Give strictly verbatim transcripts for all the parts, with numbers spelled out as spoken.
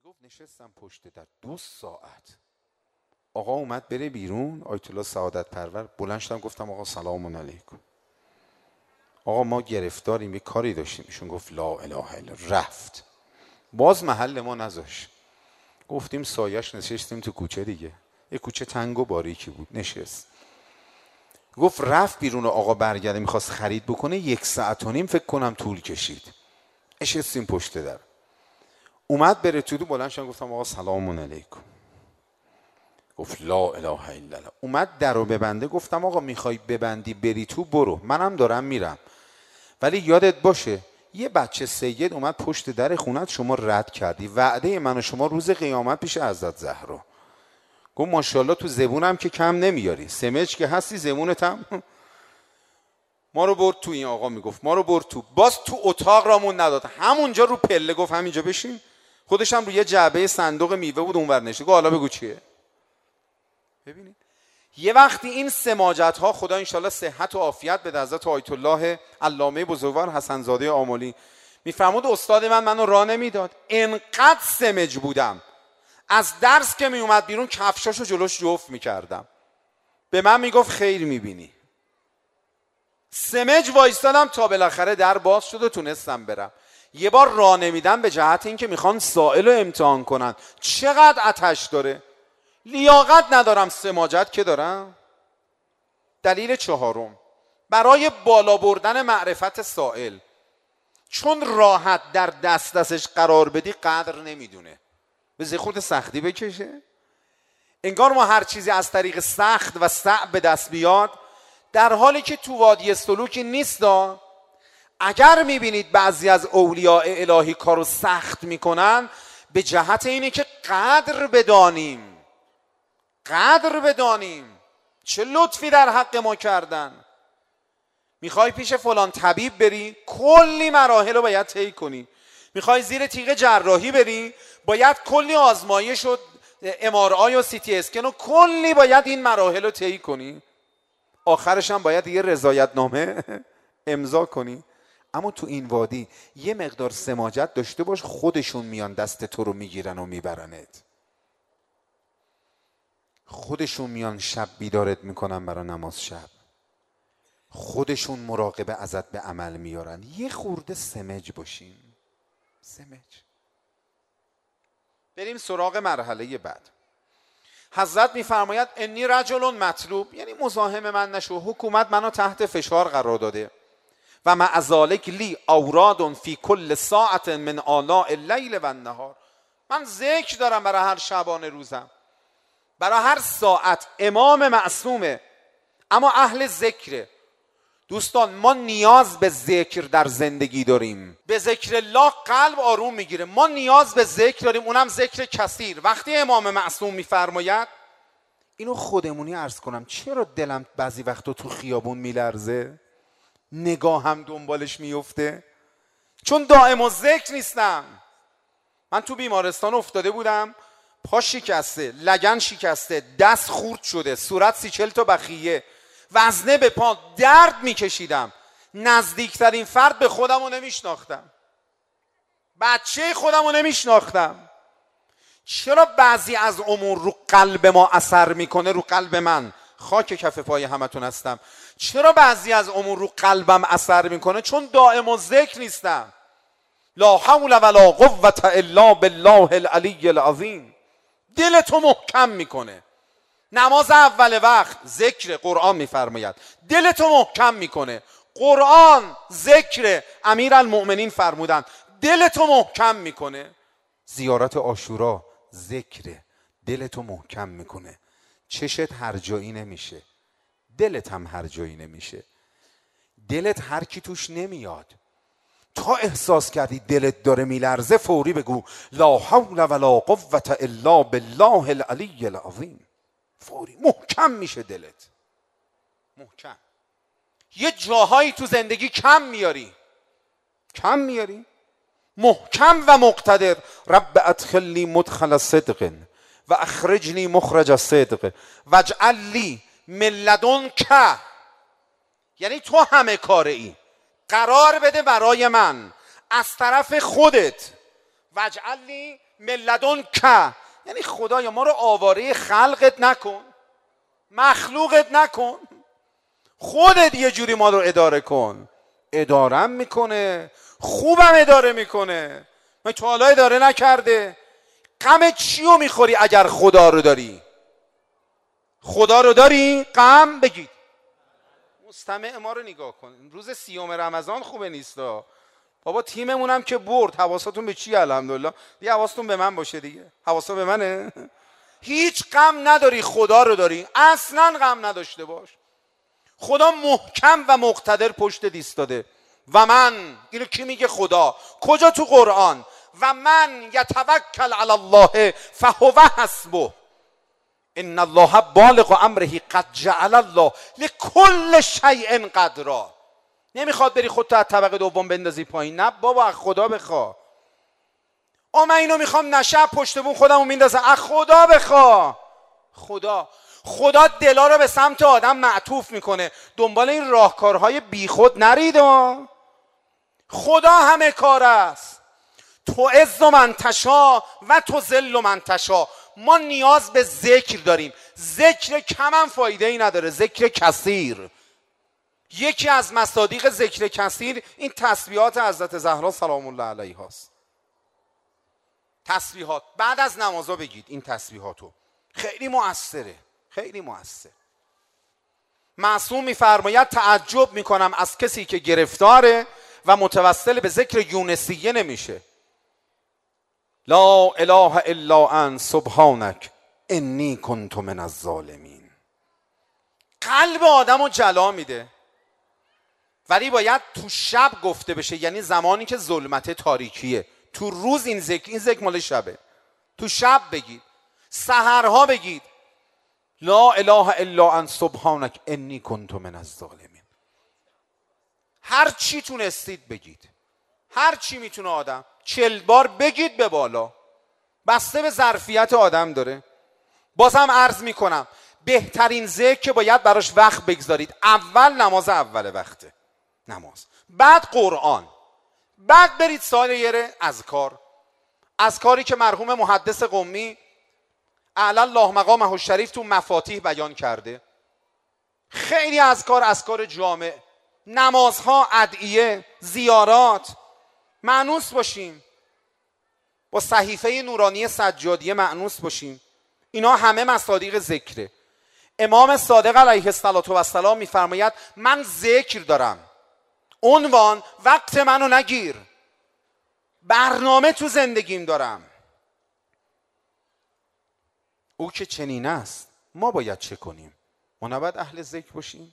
میگفت نشستم پشت در دو ساعت. آقا اومد بره بیرون، آیت الله سعادت پرور، بلند شدم گفتم آقا سلام علیکم، آقا ما گرفتاریم یه کاری داشتیم. ایشون گفت لا اله الا، رفت. باز محل ما نذاشت. گفتیم سایش، نشستیم تو کوچه دیگه، یه کوچه تنگ و باریکی بود، نشست. گفت رفت بیرون و آقا برگرده میخواست خرید بکنه، یک ساعت و نیم فکر کنم طول کشید. نشستیم پشت در. اومد بره تو، بلند شدم گفتم آقا سلام علیکم. گفت لا اله الا الله. اومد درو ببنده، گفتم آقا میخوای ببندی بری تو برو، منم دارم میرم، ولی یادت باشه یه بچه سید اومد پشت در خونت، شما رد کردی وعده من و شما روز قیامت پیش حضرت زهرا. گفت ماشاءالله تو زبونم که کم نمیاری، سمج که هستی زبونت هم. ما رو برد تو، این آقا میگفت ما رو برد تو، باز تو اتاق رامون نداد، همونجا رو پله گفت همینجا بشین. خودش هم روی یه جعبه صندوق میوه بود اونور نشسته. گفت حالا بگو چیه. ببینید یه وقتی این سماجت ها، خدا انشالله صحت و عافیت به حضرت آیت الله علامه بزرگوار حسن زاده آملی، میفرمود استاد من منو راه نمیداد، انقدر سمج بودم از درس که می اومد بیرون کفشاشو جلوش جفت میکردم، به من میگفت خیر میبینی. سمج وایستادم تا بالاخره در باز شد و تونستم برم. یه بار راه نمیدم به جهت اینکه میخوان سائل رو امتحان کنن چقدر آتش داره. لیاقت ندارم، سماجت که دارم. دلیل چهارم، برای بالا بردن معرفت سائل، چون راحت در دست دستش قرار بدی قدر نمیدونه، به خود سختی بکشه. انگار ما هر چیزی از طریق سخت و صعب به دست بیاد، در حالی که تو وادی سلوکی نیست. اگر میبینید بعضی از اولیاء الهی کارو سخت میکنن، به جهت اینه که قدر بدانیم، قدر بدانیم چه لطفی در حق ما کردن. میخوای پیش فلان طبیب بری، کلی مراحل رو باید طی کنی. میخوای زیر تیغ جراحی بری، باید کلی آزمایش و ام آر آی و سی تی اسکن و کلی باید این مراحل رو طی کنی. آخرش هم باید یه رضایت نامه امضا کنی. اما تو این وادی یه مقدار سماجت داشته باش، خودشون میان دست تو رو میگیرن و میبرنت. خودشون میان شب بیدارت میکنن برای نماز شب، خودشون مراقبه ازت به عمل میارن. یه خورده سمج باشین، سمج. بریم سراغ مرحله بعد. حضرت میفرماید انی رجل مطلوب، یعنی مزاحم من نشو، حکومت منو تحت فشار قرار داده و مع ذالک لی اوراد فی کل ساعت من آلاء اللیل و النهار. من ذکر دارم برای هر شبانه روزم، برای هر ساعت. امام معصومه اما اهل ذکره. دوستان ما نیاز به ذکر در زندگی داریم، به ذکر الله قلب آروم میگیره. ما نیاز به ذکر داریم، اونم ذکر کثیر. وقتی امام معصوم میفرماید، اینو خودمونی عرض کنم، چرا دلم بعضی وقتا تو خیابون میلرزه، نگاهم دنبالش میفته؟ چون دائم و ذکر نیستم. من تو بیمارستان افتاده بودم، پا شکسته، لگن شکسته، دست خورد شده، صورت سی چل تا بخیه، وزنه به پا، درد میکشیدم. نزدیکترین فرد به خودم رو نمیشناختم، بچه خودم رو نمیشناختم. چرا بعضی از امور رو قلب ما اثر میکنه؟ رو قلب من، خاک کف پای همتون هستم. چرا بعضی از امور رو قلبم اثر میکنه؟ چون دائم و ذکر نیستم. لا حول ولا قوة الا بالله العلی العظیم. دلتو محکم میکنه. نماز اول وقت ذکر، قرآن میفرماید دلتو محکم میکنه. قرآن ذکر، امیرالمؤمنین فرمودن دلتو محکم میکنه. زیارت عاشورا ذکر، دلتو محکم میکنه. چشت هر جایی نمیشه، دلت هم هر جایی نمیشه. دلت هر کی توش نمیاد. تا احساس کردی دلت داره میلرزه، فوری بگو لا حول ولا قوة الا بالله العلی العظیم. فوری محکم میشه دلت، محکم. یه جاهایی تو زندگی کم میاری، کم میاری. محکم و مقتدر. رب ادخلنی مدخل صدق و اخرجنی مخرج صدق واجعل لی من لدنک، یعنی تو همه کاره ای، قرار بده برای من از طرف خودت وجعل لی من لدنک، یعنی خدایا ما رو آواره خلقت نکن، مخلوقت نکن، خودت یه جوری ما رو اداره کن. ادارم میکنه، خوبم اداره میکنه. من تو حالا اداره نکرده؟ غم چیو میخوری اگر خدا رو داری؟ خدا رو داری؟ غم بگید. مستمع ما رو نگاه کن، روز سیوم رمضان خوبه نیستا بابا، تیممونم که برد. حواستون به چی؟ الحمدلله دیگه حواستون به من باشه دیگه. حواستون به منه؟ هیچ غم نداری، خدا رو داری، اصلا غم نداشته باش. خدا محکم و مقتدر پشت ایستاده. و من، اینو کی میگه؟ خدا. کجا؟ تو قرآن. و من یتوکل علی الله فهو حسبه ان الله بالغ امره قد جعل الله لكل شیء قدرا. نمیخواد بری خودتو از طبقه دوم بندازی پایین، نه بابا، از خدا بخوا. آ من اینو میخوام نشه پشت بون خودمو میندازم، از خدا بخوا. خدا خدا دلا رو به سمت آدم معطوف میکنه، دنبال این راهکارهای بیخود نرید. خدا همه کار است. تو عز من تشا و تو ذل من تشا. ما نیاز به ذکر داریم. ذکر کم هم فایده ای نداره، ذکر کثیر. یکی از مصادیق ذکر کثیر این تسبیحات حضرت زهرا سلام الله علیها است. تسبیحات بعد از نمازا بگید. این تسبیحاتو خیلی مؤثره، خیلی مؤثر. معصوم میفرماید تعجب میکنم از کسی که گرفتاره و متوسل به ذکر یونسیه نمیشه. لا اله الا انت سبحانک انی کنت من الظالمین. قلب آدمو جلا میده، ولی باید تو شب گفته بشه، یعنی زمانی که ظلمت تاریکیه. تو روز این ذکر، این ذکر مال شبه، تو شب بگید، سحرها بگید لا اله الا انت سبحانک انی کنت من الظالمین. هر چی تونستید بگید، هر چی میتونه آدم، چل بار بگید به بالا، بسته به ظرفیت آدم داره. بازم عرض میکنم بهترین ذکر که باید براش وقت بگذارید، اول نماز اول وقته، نماز، بعد قرآن، بعد برید سایر اذکار. اذکاری که مرحوم محدث قمی اعلی الله مقامه الشریف تو مفاتیح بیان کرده. خیلی اذکار، اذکار جامع، نمازها، ادعیه، زیارات. مأنوس باشیم با صحیفه نورانی سجادیه، مأنوس باشیم. اینا همه مصادیق ذکره. امام صادق علیه السلام میفرماید من ذکر دارم، عنوان وقت منو نگیر، برنامه تو زندگیم دارم. او که چنین است ما باید چه کنیم؟ ما نباید اهل ذکر باشیم؟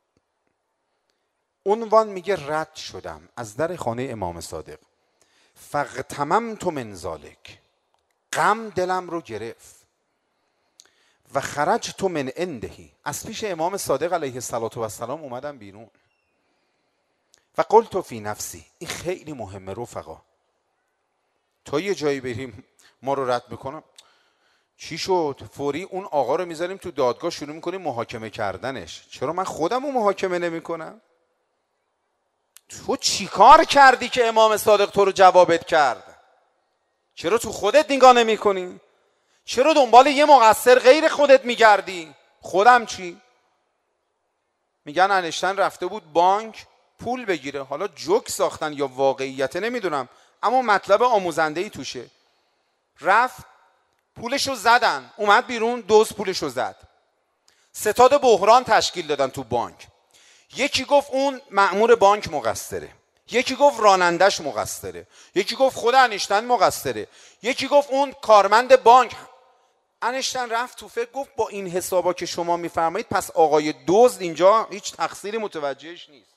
عنوان میگه رد شدم از در خانه امام صادق، فاغتممت من ذلک، غم دلم رو گرفت، و خرجت من عندهی، از پیش امام صادق علیه السلام اومدم بیرون، و قلت فی نفسی، این خیلی مهمه رفقا، تا یه جایی بریم ما رو رد میکنم، چی شد؟ فوری اون آقا رو میذاریم تو دادگاه، شروع میکنیم محاکمه کردنش. چرا من خودم رو محاکمه نمیکنم؟ تو چی کار کردی که امام صادق تو رو جوابت کرد؟ چرا تو خودت نگاه نمی کنی؟ چرا دنبال یه مقصر غیر خودت میگردی؟ خودم چی؟ میگن انشتن رفته بود بانک پول بگیره، حالا جوک ساختن یا واقعیت نمیدونم، اما مطلب آموزنده‌ای توشه. رفت پولشو زدن، اومد بیرون، دوز پولشو زد. ستاد بحران تشکیل دادن تو بانک. یکی گفت اون مأمور بانک مقصره، یکی گفت رانندش مقصره، یکی گفت خود انشتن مقصره، یکی گفت اون کارمند بانک. انشتن رفت تو فکر، گفت با این حسابا که شما میفرمایید پس آقای دزد اینجا هیچ تقصیری متوجهش نیست.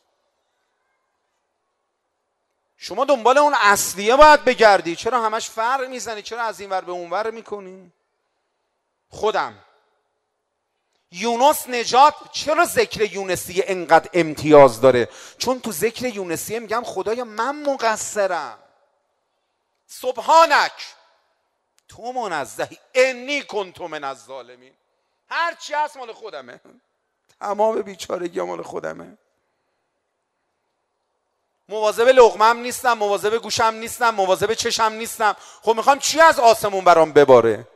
شما دنبال اون اصلیه باید بگردی، چرا همش فرق میزنی؟ چرا از این ور به اون ور میکنی؟ خودم یونس نجات، چرا ذکر یونسیه انقدر امتیاز داره؟ چون تو ذکر یونسیه میگم خدایا من مقصرم، سبحانک تو منزهی، انی کنت من الظالمین، هر چی هست مال خودمه، تمام بیچارگی مال خودمه. مواظب لقمه‌ام نیستم، مواظب گوشم نیستم، مواظب چشم نیستم. خب میخوام چی از آسمون برام بباره؟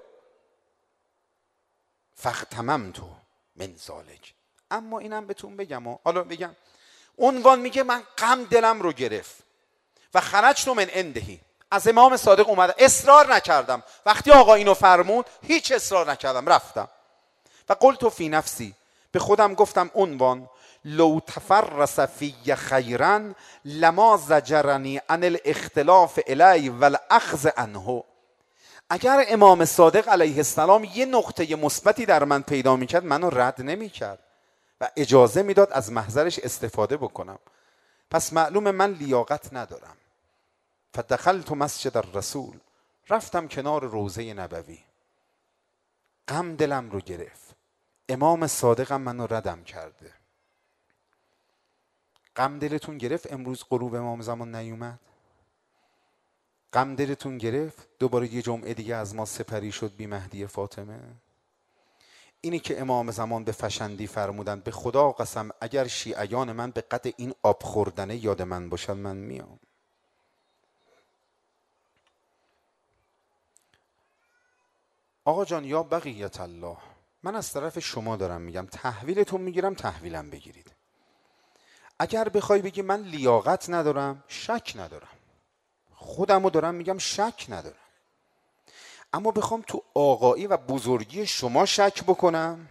فاغتنمت من ذلک. اما اینم بهتون بگم و حالا بگم عنوان میگه من غم دلم رو گرفت و خرجت من عنده. از امام صادق اومدم، اصرار نکردم. وقتی آقا اینو فرمود هیچ اصرار نکردم، رفتم. و قلت فی نفسی، به خودم گفتم عنوان لو تفرس فی خیرا لما زجرنی عن الاختلاف الی والاخذ عنه. اگر امام صادق علیه السلام یه نقطه مثبتی در من پیدا میکرد منو رد نمیکرد و اجازه میداد از محضرش استفاده بکنم. پس معلوم من لیاقت ندارم. فدخلت مسجد الرسول، رفتم کنار روضه نبوی. غم دلم رو گرفت، امام صادقم منو ردم کرده. غم دلتون گرفت امروز غروب امام زمان نیومد؟ غم دلتون گرفت دوباره یه جمعه دیگه از ما سپری شد بی مهدی فاطمه؟ اینی که امام زمان به فشندی فرمودند به خدا قسم اگر شیعیان من به قدر این آب خوردنه یاد من باشن من میام. آقا جان یا بقیت الله، من از طرف شما دارم میگم، تحویلتون میگیرم تحویلم بگیرید. اگر بخوای بگی من لیاقت ندارم، شک ندارم، خودمو دارم میگم شک ندارم، اما بخوام تو آقایی و بزرگی شما شک بکنم،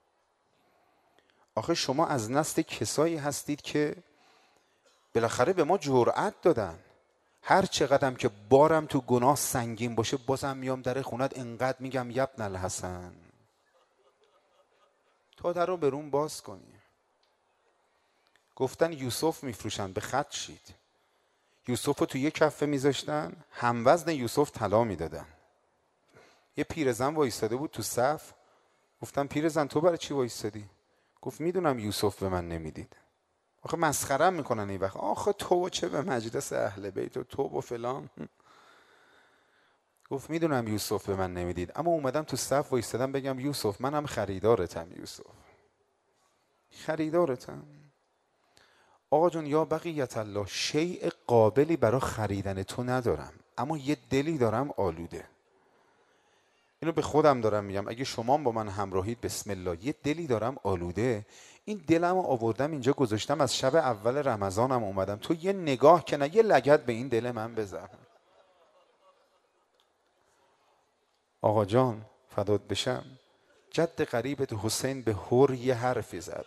آخه شما از نسل کسایی هستید که بالاخره به ما جرأت دادن. هر چقدرم که بارم تو گناه سنگین باشه بازم میام در خونت انقدر میگم یبن الحسن تا در رو برون باز کنی. گفتن یوسف میفروشن، به خط شید. یوسف رو تو یه کفه میذاشتن، هموزن یوسف طلا میدادن. یه پیرزن وایستاده بود تو صف، گفتم پیرزن تو برای چی وایستادی؟ گفت میدونم یوسف به من نمیدید. آخه مسخرم میکنن این وقت، آخه تو چه به مجلس اهل بیت و تو و فلان. گفت میدونم یوسف به من نمیدید، اما اومدم تو صف وایستادم بگم یوسف منم خریدارتم. یوسف خریدارتم. آقا جون یا بقیت الله، شیء قابلی برای خریدن تو ندارم، اما یه دلی دارم آلوده. اینو به خودم دارم میگم، اگه شما با من همراهید بسم الله، یه دلی دارم آلوده. این دلم رو آوردم اینجا گذاشتم، از شب اول رمضانم اومدم، تو یه نگاه که نه یه لگد به این دل من بزن. آقا جان فدات بشم، جد قریبت حسین به هر یه حرفی زد،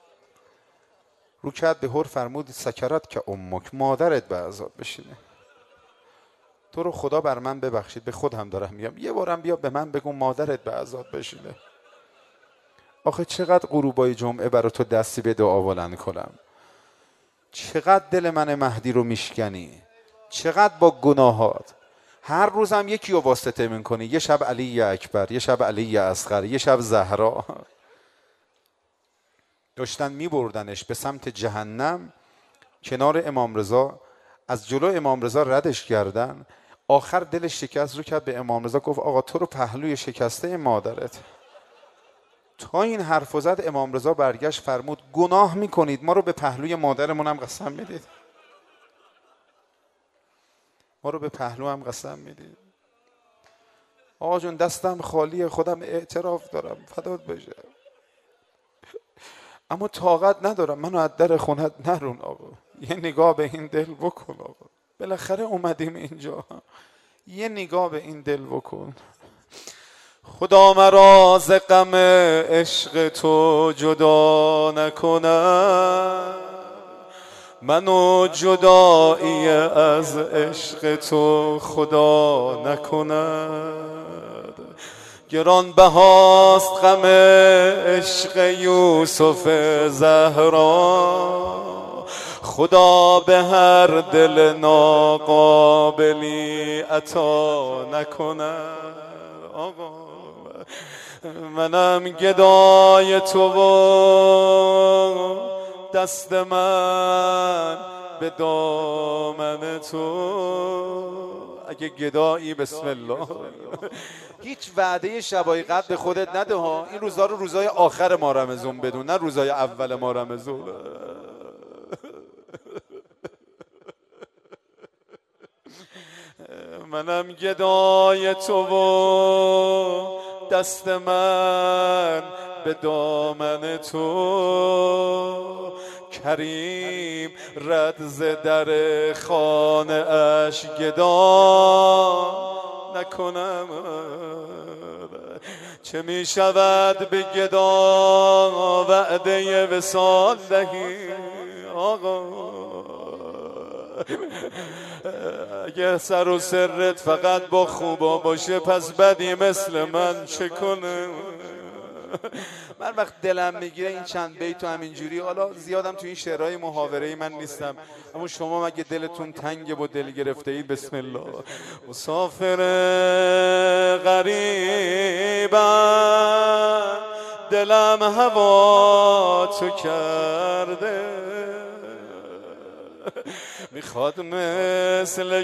رو کرد به هر فرمود سکرت که امک، مادرت به عذاب بشینه. تو رو خدا بر من ببخشید، به خودم دارم میگم، یه بارم بیا به من بگو مادرت به عذاب بشینه. آخه چقدر غروبای جمعه برای تو دستی به دعا بلند کنم، چقدر دل من مهدی رو میشکنی، چقدر با گناهات. هر روزم یکی رو واسطه میکنی، یه شب علی اکبر، یه شب علی اصغر، یه شب زهرا. داشتن میبردنش به سمت جهنم، کنار امام رضا، از جلو امام رضا ردش کردن. آخر دلش شکست، رو کرد به امام رضا گفت آقا تو رو پهلوی شکسته مادرت. تا این حرف زد امام رضا برگشت فرمود گناه میکنید، ما رو به پهلوی مادرمون هم قسم میدید، ما رو به پهلو هم قسم میدید. آقا جون دستم خالیه، خودم اعتراف دارم فدات بشه، اما طاقت ندارم، منو از در خونت نرون. آقا یه نگاه به این دل بکن، آقا بالاخره اومدیم اینجا، یه نگاه به این دل بکن. خدا مرا ز غم عشق تو جدا نکند، منو جدایی از عشق تو خدا نکند. گران بهاست غم عشق یوسف زهرا، خدا به هر دل ناقابلی عطا نکند. آقا منم گدای تو و دست من به دامن تو. اگه گدایی بسم الله. هیچ وعده شبای قدر به خودت نده ها، این روزا رو روزای آخر ما رمضان بدون، نه روزای اول ما رمضان. منم گدای تو و دست من به دامن تو، کریم رد ز در خانه اش گدا نکنم. چه می شود به گدا وعده وصال دهی آقا، اگه سر و سرت فقط با خوبا باشه پس بدی مثل من چه کنه؟ من وقت دلم میگیره این چند بیت تو همینجوری، حالا زیادم تو این شعرهای محاوره‌ای من نیستم، اما شما مگه دلتون تنگه و دل گرفته اید، بسم الله. مسافر غریبم دلم هوا تو کرده، میخواد مثل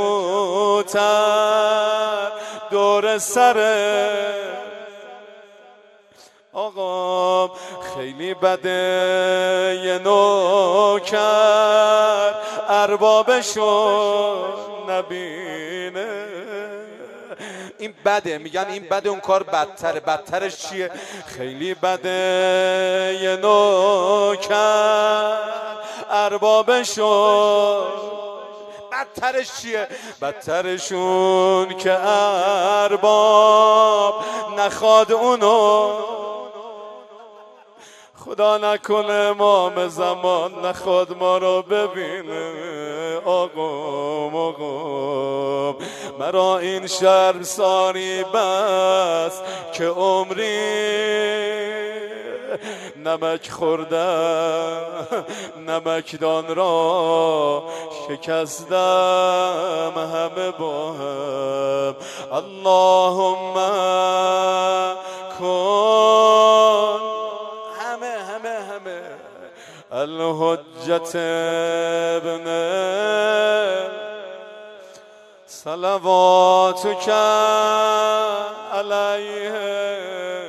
کبوتر دور سر آقا، خیلی بده یه نوکر اربابشو نبینه. این بده، میگن این بده، اون کار بدتره. بدترش چیه؟ خیلی بده یه نوکر اربابشو، بدترش چیه؟ بدترشون که ارباب نخواد اونو، خدا نکنه امام زمان نخواد ما رو ببینه. آقام آقام مرا این شرمساری بس که عمری نمک خوردم نمکدان را شکستم همه با هم. اللهم کن همه همه همه الحجت ابن صلواتک علیه